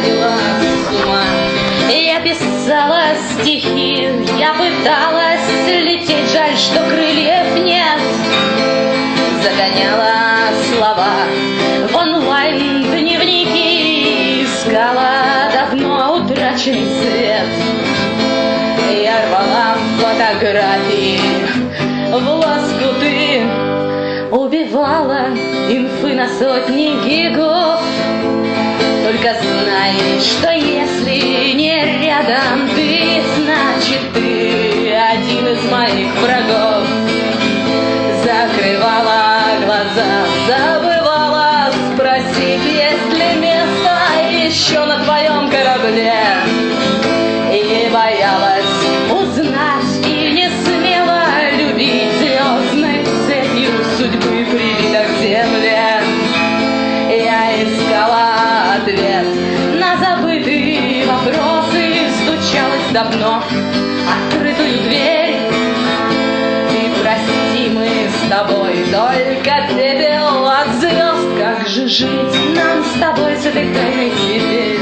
сходила с ума. Я писала стихи, я пыталась лететь, жаль, что крыльев нет. Загоняла слова в онлайн-дневники, искала давно утраченный свет. Я рвала фотографии в лоскуты, убивала инфы на сотни гигов. Только знай, что если не рядом ты, значит ты один из моих врагов. Закрывала глаза, забывала спросить, есть ли место еще на твоем корабле. И боялась узнать, и не смела любить звездной цепью судьбы, прибита к земле. Я искала ответ на забытые вопросы, стучалась давно открытую дверь. И прости, мы с тобой только пепел от звезд. Как же жить нам с тобой с этой тайной теперь?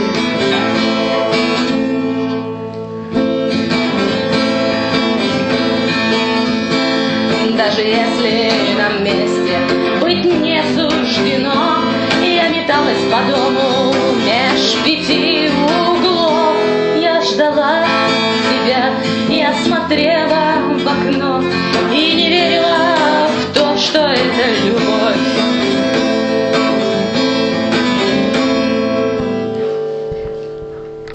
Даже если нам вместе быть не суждено, я металась по дому меж 5 углов. Я ждала